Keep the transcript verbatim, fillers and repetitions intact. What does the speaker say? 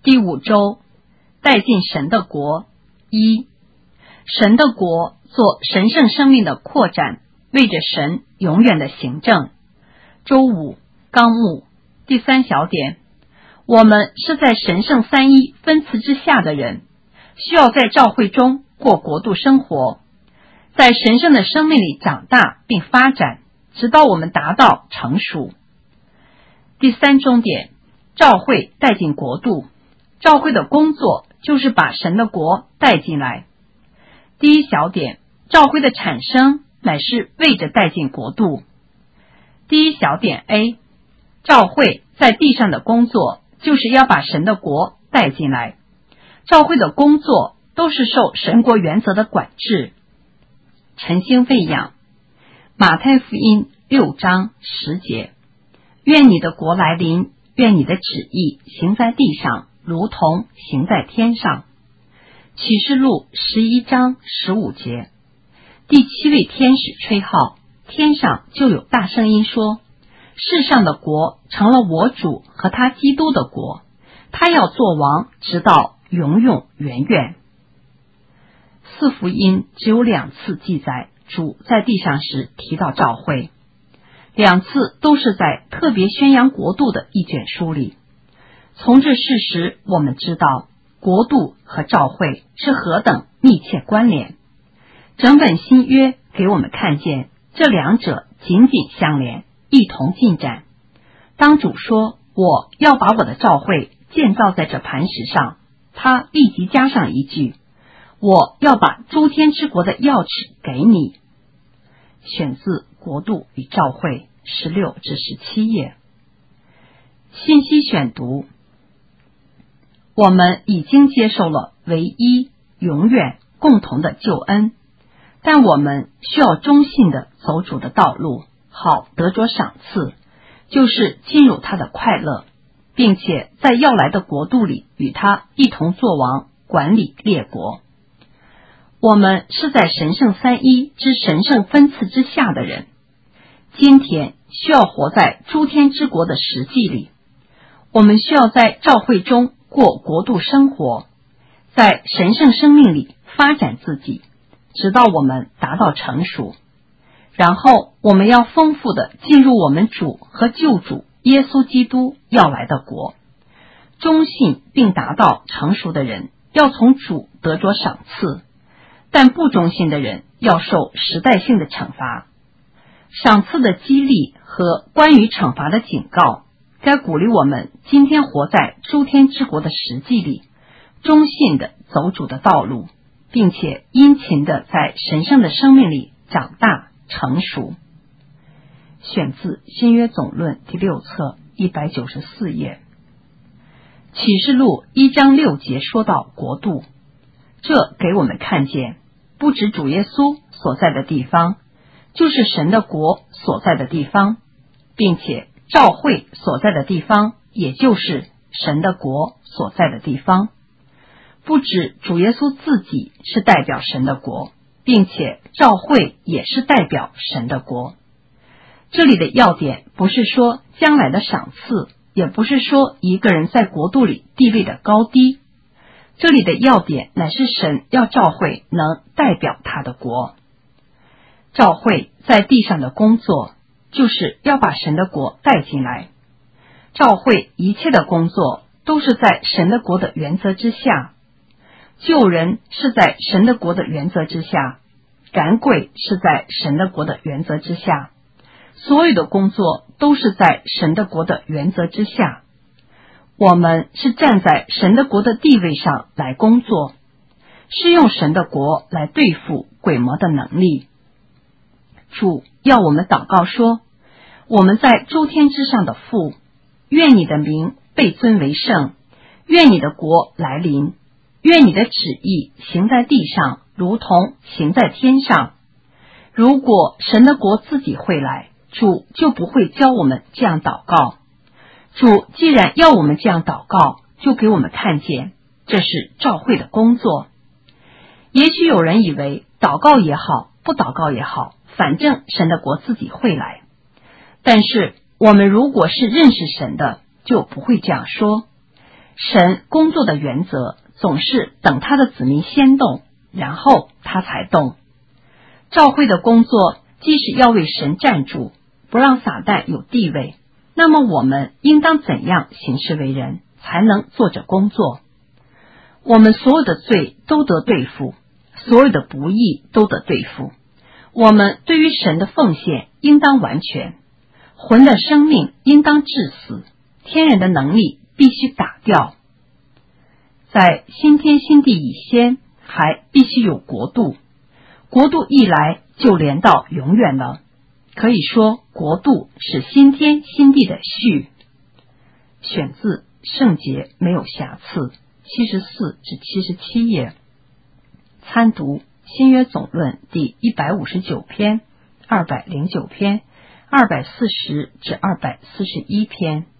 第五周，带进神的国。一、神的国做神圣生命的扩展，为着神永远的行政。周五纲目第三小点，我们是在神圣三一分赐之下的人，需要在教会中过国度生活，在神圣的生命里长大并发展，直到我们达到成熟。第三重点，教会带进国度。教会的工作就是把神的国带进来。第一小点，教会的产生乃是为着带进国度。第一小点 A， 教会在地上的工作就是要把神的国带进来。教会的工作都是受神国原则的管制。晨星喂养，马太福音六章十节，愿你的国来临，愿你的旨意行在地上，如同行在天上。启示录十一章十五节，第七位天使吹号，天上就有大声音说，世上的国成了我主和他基督的国，他要做王，直到永永远远。四福音只有两次记载主在地上时提到教会，两次都是在特别宣扬国度的一卷书里。从这事实我们知道国度和教会是何等密切关联。整本新约给我们看见这两者紧紧相连，一同进展。当主说我要把我的教会建造在这磐石上，他立即加上一句，我要把诸天之国的钥匙给你。选自国度与教会十六至十七页。信息选读，我们已经接受了唯一、永远、共同的救恩，但我们需要忠信的走主的道路，好得着赏赐，就是进入他的快乐，并且在要来的国度里与他一同作王，管理列国。我们是在神圣三一之神圣分赐之下的人，今天需要活在诸天之国的实际里。我们需要在教会中过国度生活，在神圣生命里发展自己，直到我们达到成熟。然后我们要丰富地进入我们主和救主耶稣基督要来的国。忠信并达到成熟的人要从主得着赏赐，但不忠信的人要受时代性的惩罚。赏赐的激励和关于惩罚的警告，该鼓励我们今天活在诸天之国的实际里，忠信的走主的道路，并且殷勤的在神圣的生命里长大成熟。选自新约总论第六册一百九十四页。启示录一章六节说到国度，这给我们看见不止主耶稣所在的地方，就是神的国所在的地方，并且教会所在的地方也就是神的国所在的地方。不止主耶稣自己是代表神的国，并且教会也是代表神的国。这里的要点不是说将来的赏赐，也不是说一个人在国度里地位的高低，这里的要点乃是神要教会能代表他的国。教会在地上的工作就是要把神的国带进来。教会一切的工作都是在神的国的原则之下。救人是在神的国的原则之下，赶鬼是在神的国的原则之下，所有的工作都是在神的国的原则之下。我们是站在神的国的地位上来工作，是用神的国来对付鬼魔的能力。主要我们祷告说，我们在诸天之上的父，愿你的名被尊为圣，愿你的国来临，愿你的旨意行在地上，如同行在天上。如果神的国自己会来，主就不会教我们这样祷告。主既然要我们这样祷告，就给我们看见这是教会的工作。也许有人以为祷告也好，不祷告也好，反正神的国自己会来。但是我们如果是认识神的，就不会这样说。 神工作的原则总是等他的子民先动，然后他才动。教会的工作既是要为神站住，不让撒旦有地位，那么我们应当怎样行事为人，才能做这工作？我们所有的罪都得对付，所有的不义都得对付。我们对于神的奉献应当完全，魂的生命应当致死，天然的能力必须打掉。在新天新地以先，还必须有国度，国度一来就连到永远了。可以说国度是新天新地的序。选自圣洁没有瑕疵，七十四至七十七页。参读新约总论第一百五十九篇、二百零九篇、二百四十至二百四十一篇。